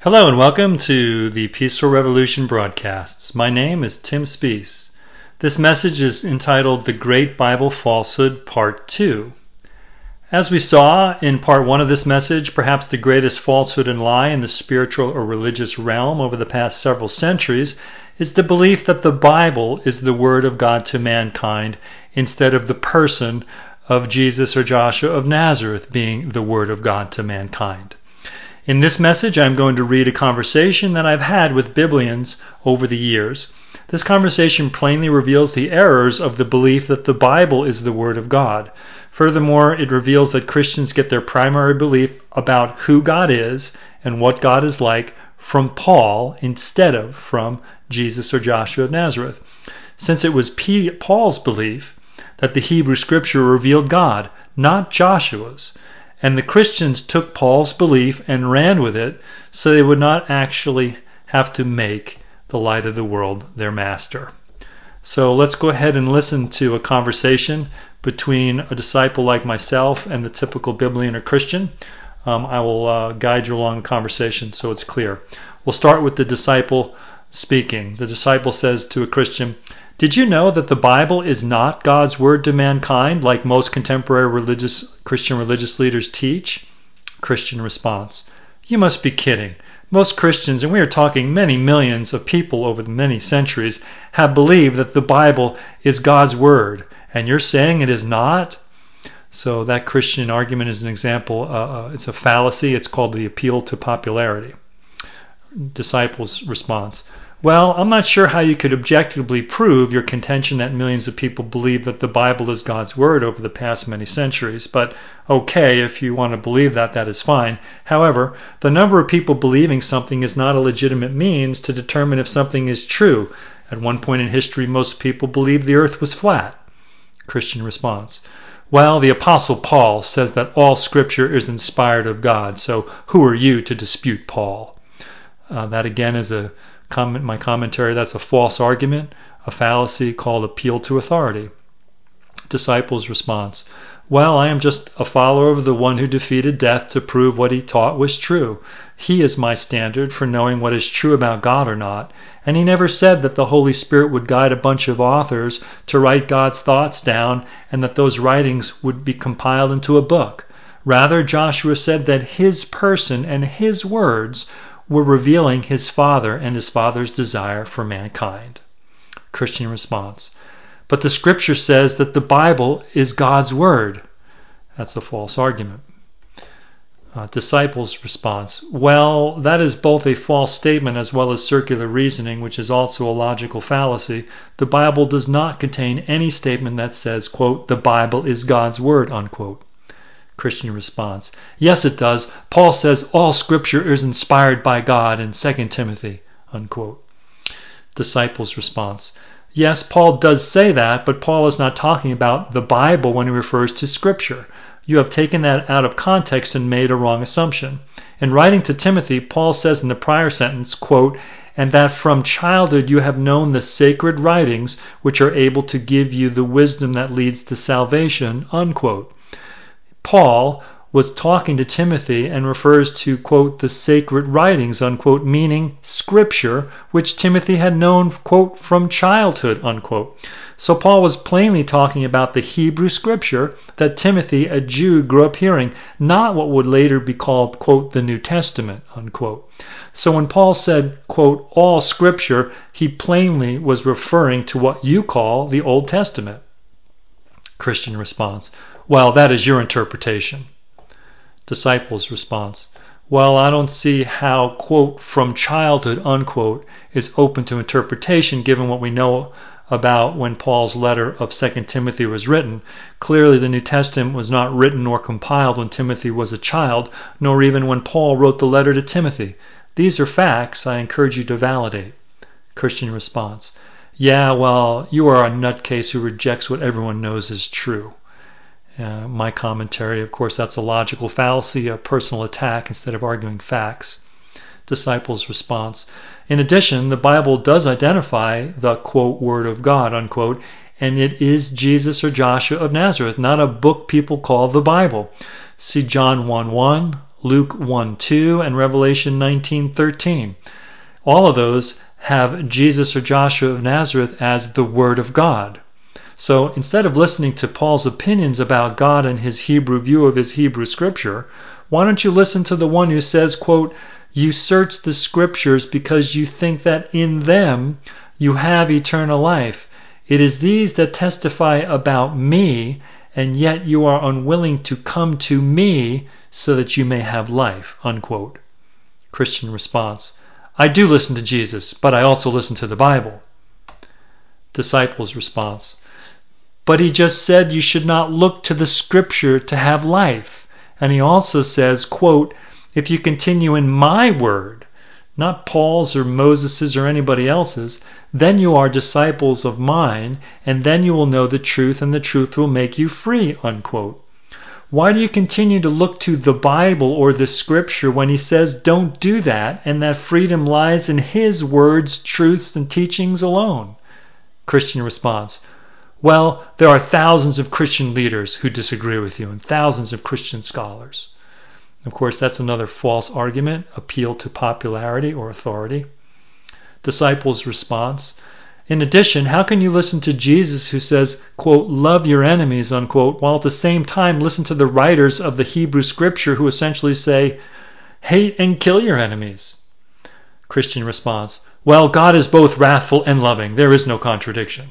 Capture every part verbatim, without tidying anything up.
Hello and welcome to the Peaceful Revolution broadcasts. My name is Tim Spees. This message is entitled The Great Bible Falsehood Part two. As we saw in Part one of this message, perhaps the greatest falsehood and lie in the spiritual or religious realm over the past several centuries is the belief that the Bible is the Word of God to mankind instead of the person of Jesus or Joshua of Nazareth being the Word of God to mankind. In this message, I'm going to read a conversation that I've had with Biblians over the years. This conversation plainly reveals the errors of the belief that the Bible is the Word of God. Furthermore, it reveals that Christians get their primary belief about who God is and what God is like from Paul instead of from Jesus or Joshua of Nazareth. Since it was P- Paul's belief that the Hebrew Scripture revealed God, not Joshua's, and the Christians took Paul's belief and ran with it so they would not actually have to make the light of the world their master. So let's go ahead and listen to a conversation between a disciple like myself and the typical Biblian or Christian. Um, I will uh, guide you along the conversation so it's clear. We'll start with the disciple speaking. The disciple says to a Christian, "Did you know that the Bible is not God's word to mankind like most contemporary religious Christian religious leaders teach?" Christian response, "You must be kidding. Most Christians, and we are talking many millions of people over the many centuries, have believed that the Bible is God's word, and you're saying it is not?" So that Christian argument is an example. Uh, it's a fallacy. It's called the appeal to popularity. Disciple's response, "Well, I'm not sure how you could objectively prove your contention that millions of people believe that the Bible is God's word over the past many centuries, but okay, if you want to believe that, that is fine. However, the number of people believing something is not a legitimate means to determine if something is true. At one point in history, most people believed the earth was flat." Christian response, "Well, the Apostle Paul says that all Scripture is inspired of God, so who are you to dispute Paul?" Uh, that again is a comment, my commentary, that's a false argument, a fallacy called appeal to authority. Disciple's response, "Well, I am just a follower of the one who defeated death to prove what he taught was true. He is my standard for knowing what is true about God or not, and he never said that the Holy Spirit would guide a bunch of authors to write God's thoughts down and that those writings would be compiled into a book. Rather, Joshua said that his person and his words were revealing his Father and his Father's desire for mankind." Christian response, "But the Scripture says that the Bible is God's Word." That's a false argument. Uh, disciple's response, "Well, that is both a false statement as well as circular reasoning, which is also a logical fallacy. The Bible does not contain any statement that says, quote, 'the Bible is God's Word,' unquote." Christian response, "Yes, it does. Paul says all Scripture is inspired by God in Second Timothy, unquote." Disciple's response, "Yes, Paul does say that, but Paul is not talking about the Bible when he refers to Scripture. You have taken that out of context and made a wrong assumption. In writing to Timothy, Paul says in the prior sentence, quote, 'and that from childhood you have known the sacred writings which are able to give you the wisdom that leads to salvation,' unquote." Paul was talking to Timothy and refers to, quote, "the sacred writings," unquote, meaning Scripture, which Timothy had known, quote, "from childhood," unquote. So Paul was plainly talking about the Hebrew Scripture that Timothy, a Jew, grew up hearing, not what would later be called, quote, "the New Testament," unquote. So when Paul said, quote, "all Scripture," he plainly was referring to what you call the Old Testament. Christian response, "Well, that is your interpretation." Disciple's response, "Well, I don't see how, quote, 'from childhood,' unquote, is open to interpretation given what we know about when Paul's letter of Second Timothy was written. Clearly, the New Testament was not written nor compiled when Timothy was a child, nor even when Paul wrote the letter to Timothy. These are facts I encourage you to validate." Christian response, "Yeah, well, you are a nutcase who rejects what everyone knows is true." Uh, my commentary, of course, that's a logical fallacy, a personal attack instead of arguing facts. Disciple's response, "In addition, the Bible does identify the, quote, 'Word of God,' unquote, and it is Jesus or Joshua of Nazareth, not a book people call the Bible. See John one one, Luke one two, and Revelation nineteen thirteen. All of those have Jesus or Joshua of Nazareth as the Word of God. So instead of listening to Paul's opinions about God and his Hebrew view of his Hebrew scripture, why don't you listen to the one who says, quote, "You search the scriptures because you think that in them you have eternal life. It is these that testify about me, and yet you are unwilling to come to me so that you may have life," unquote. Christian response: I do listen to Jesus, but I also listen to the Bible. Disciples' response: but he just said you should not look to the scripture to have life. And he also says, quote, "If you continue in my word," not Paul's or Moses's or anybody else's, "then you are disciples of mine, and then you will know the truth, and the truth will make you free," unquote. Why do you continue to look to the Bible or the scripture when he says don't do that, and that freedom lies in his words, truths, and teachings alone? Christian response: well, there are thousands of Christian leaders who disagree with you, and thousands of Christian scholars. Of course, that's another false argument, appeal to popularity or authority. Disciples' response: in addition, how can you listen to Jesus who says, quote, "love your enemies," unquote, while at the same time listen to the writers of the Hebrew scripture who essentially say, hate and kill your enemies? Christian response: well, God is both wrathful and loving. There is no contradiction.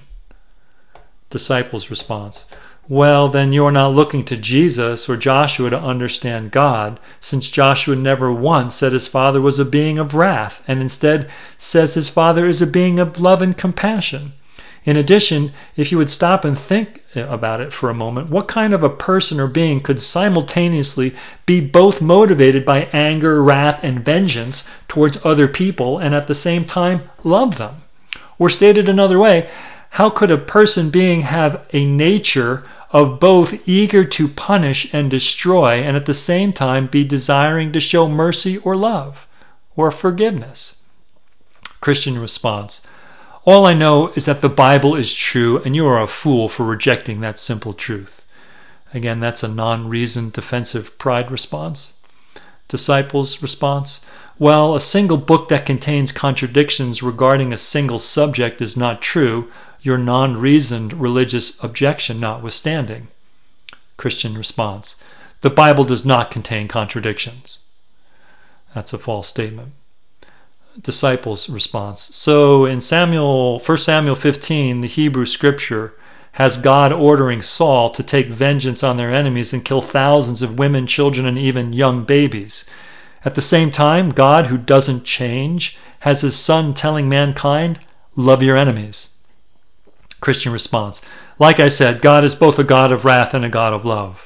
Disciples' response: well, then you are not looking to Jesus or Joshua to understand God, since Joshua never once said his father was a being of wrath, and instead says his father is a being of love and compassion. In addition, if you would stop and think about it for a moment, what kind of a person or being could simultaneously be both motivated by anger, wrath, and vengeance towards other people and at the same time love them? Or stated another way, how could a person being have a nature of both eager to punish and destroy and at the same time be desiring to show mercy or love or forgiveness? Christian response: all I know is that the Bible is true, and you are a fool for rejecting that simple truth. Again, that's a non-reasoned defensive pride response. Disciples' response: well, a single book that contains contradictions regarding a single subject is not true, your non-reasoned religious objection notwithstanding. Christian response: the Bible does not contain contradictions. That's a false statement. Disciples' response: so in Samuel, First Samuel fifteen, the Hebrew scripture has God ordering Saul to take vengeance on their enemies and kill thousands of women, children, and even young babies. At the same time, God, who doesn't change, has his son telling mankind, love your enemies. Christian response: like I said, God is both a God of wrath and a God of love.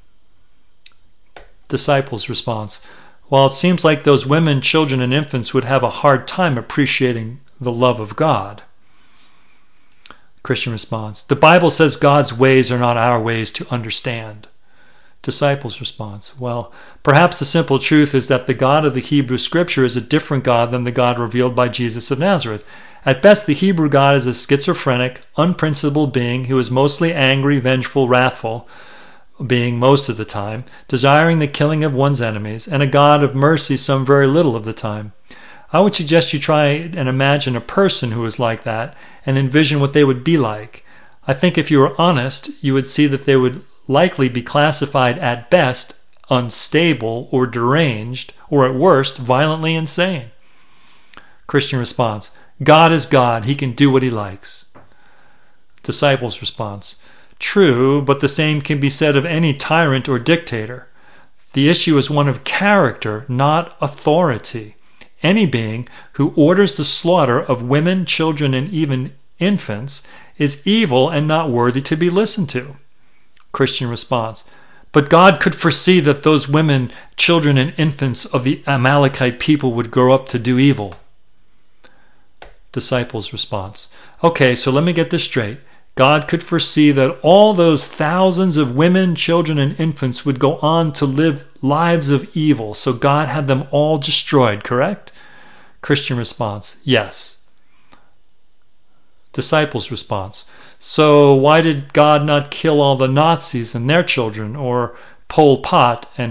Disciples' response: well, it seems like those women, children, and infants would have a hard time appreciating the love of God. Christian response: the Bible says God's ways are not our ways to understand. Disciples' response: well, perhaps the simple truth is that the God of the Hebrew scripture is a different God than the God revealed by Jesus of Nazareth. At best, the Hebrew God is a schizophrenic, unprincipled being who is mostly angry, vengeful, wrathful being most of the time, desiring the killing of one's enemies, and a God of mercy some very little of the time. I would suggest you try and imagine a person who is like that and envision what they would be like. I think if you were honest, you would see that they would likely be classified at best unstable or deranged, or at worst violently insane. Christian response: God is God. He can do what he likes. Disciples' response: true, but the same can be said of any tyrant or dictator. The issue is one of character, not authority. Any being who orders the slaughter of women, children, and even infants is evil and not worthy to be listened to. Christian response: but God could foresee that those women, children, and infants of the Amalekite people would grow up to do evil. Disciples' response: okay, so let me get this straight. God could foresee that all those thousands of women, children, and infants would go on to live lives of evil, so God had them all destroyed, correct? Christian response: yes. Disciples' response: so why did God not kill all the Nazis and their children, or Pol Pot and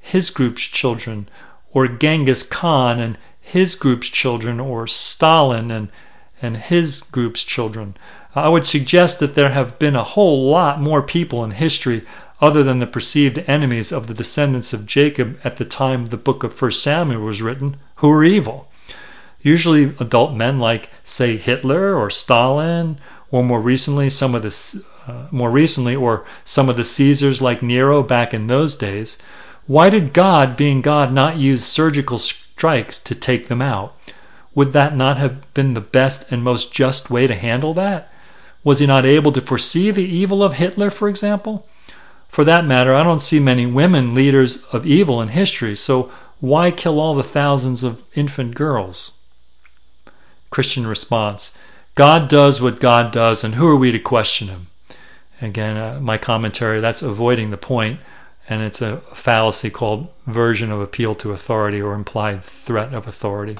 his group's children, or Genghis Khan and his group's children, or Stalin and, and his group's children. I would suggest that there have been a whole lot more people in history other than the perceived enemies of the descendants of Jacob at the time the book of First Samuel was written, who were evil. Usually adult men like, say, Hitler or Stalin, or more recently some of the uh, more recently or some of the Caesars like Nero back in those days. Why did God, being God, not use surgical strikes to take them out? Would that not have been the best and most just way to handle that? Was he not able to foresee the evil of Hitler, for example? For that matter, I don't see many women leaders of evil in history, so why kill all the thousands of infant girls? Christian response: God does what God does, and who are we to question him? Again, uh, my commentary, that's avoiding the point, and it's a fallacy called version of appeal to authority or implied threat of authority.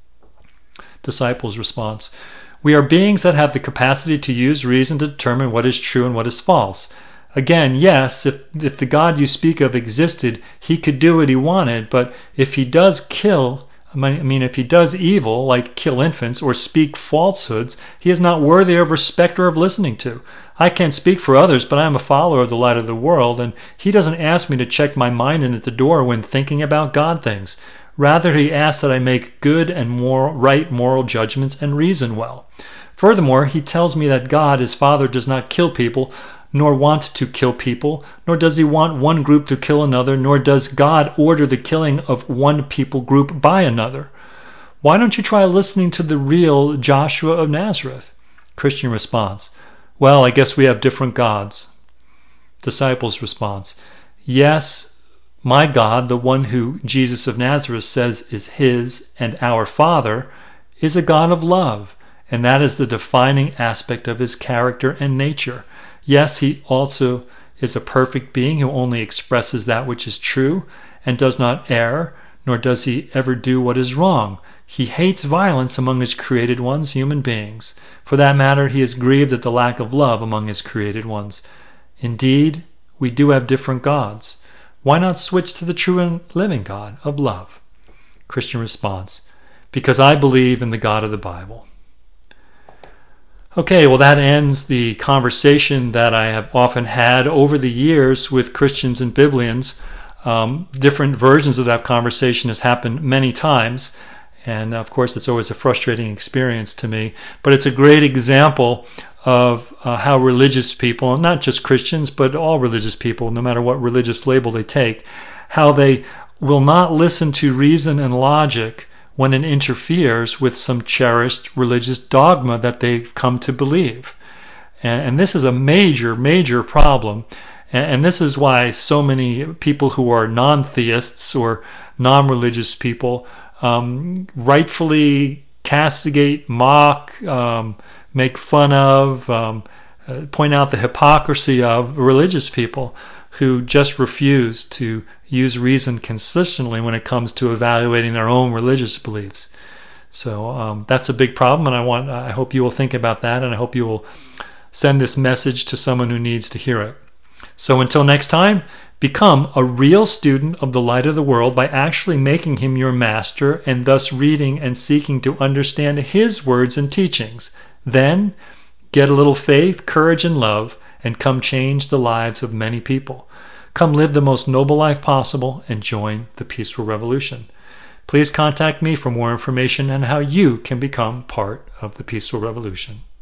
Disciples' response: we are beings that have the capacity to use reason to determine what is true and what is false. Again, yes, if, if the God you speak of existed, he could do what he wanted, but if he does kill, I mean, if he does evil, like kill infants or speak falsehoods, he is not worthy of respect or of listening to. I can't speak for others, but I am a follower of the light of the world, and he doesn't ask me to check my mind in at the door when thinking about God things. Rather, he asks that I make good and moral, right moral judgments and reason well. Furthermore, he tells me that God, his Father, does not kill people, nor want to kill people, nor does he want one group to kill another, nor does God order the killing of one people group by another. Why don't you try listening to the real Joshua of Nazareth? Christian response: well, I guess we have different gods. Disciples' response: yes, my God, the one who Jesus of Nazareth says is his and our Father, is a God of love, and that is the defining aspect of his character and nature. Yes, he also is a perfect being who only expresses that which is true and does not err, nor does he ever do what is wrong. He hates violence among his created ones, human beings. For that matter, he is grieved at the lack of love among his created ones. Indeed, we do have different gods. Why not switch to the true and living God of love? Christian response: because I believe in the God of the Bible. Okay, well, that ends the conversation that I have often had over the years with Christians and Biblians. Um, different versions of that conversation has happened many times, and of course it's always a frustrating experience to me, but it's a great example of uh, how religious people, not just Christians, but all religious people, no matter what religious label they take, how they will not listen to reason and logic when it interferes with some cherished religious dogma that they've come to believe. And, and this is a major, major problem. And, and this is why so many people who are non-theists or non-religious people um, rightfully castigate, mock, um, make fun of, um, uh, point out the hypocrisy of religious people who just refuse to use reason consistently when it comes to evaluating their own religious beliefs. So um, that's a big problem, and I want I hope you will think about that, and I hope you will send this message to someone who needs to hear it. So until next time, become a real student of the light of the world by actually making him your master and thus reading and seeking to understand his words and teachings. Then get a little faith, courage, and love, and come change the lives of many people. Come live the most noble life possible and join the peaceful revolution. Please contact me for more information on how you can become part of the peaceful revolution.